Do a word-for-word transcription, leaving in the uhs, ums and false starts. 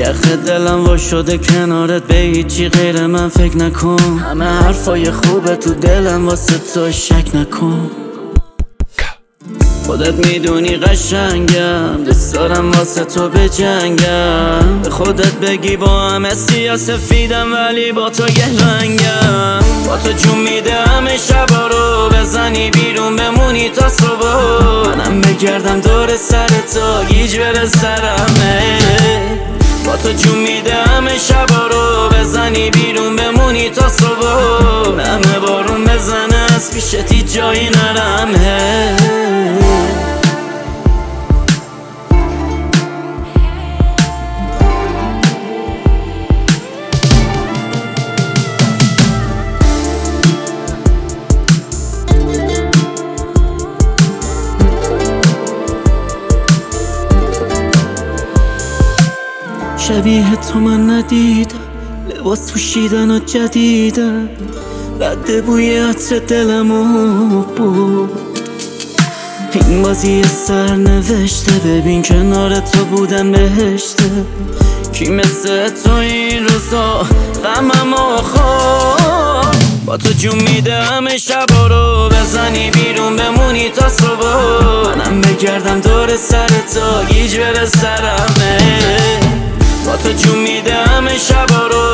نرخ دلم وا شده کنارت، به هیچی غیر من فکر نکن. همه حرفای خوبه تو دلم واسه تو، شک نکن. خودت میدونی قشنگم، دوست دارم واسه تو بجنگم. به خودت بگی با همه سیاسفیدم ولی با تو یه رنگم. با تو جون میده همه شبا رو، بزنی بیرون بمونی تا صبح. منم بگردم دور سر تو، گیج بره سرمه. با تو جون میده همه شبا رو، بزنی بیرون بمونی تا صبح. همه بارون بزنه از پیشت هیچ جایی نرمه. شبیه تو من ندیدم، لباس پوشیدن و جدیدم. رد بوی عطر دلمو بود. این بازی سر نوشته، ببین کنار تو بودن بهشته. کی مثل تو این روزا غممو خورد. با تو جون میده همه شبا رو، بزنی بیرون بمونی تا صبح. منم بگردم دور سر تو، گیج بره سرمه. با تو جون میده همه شبا رو،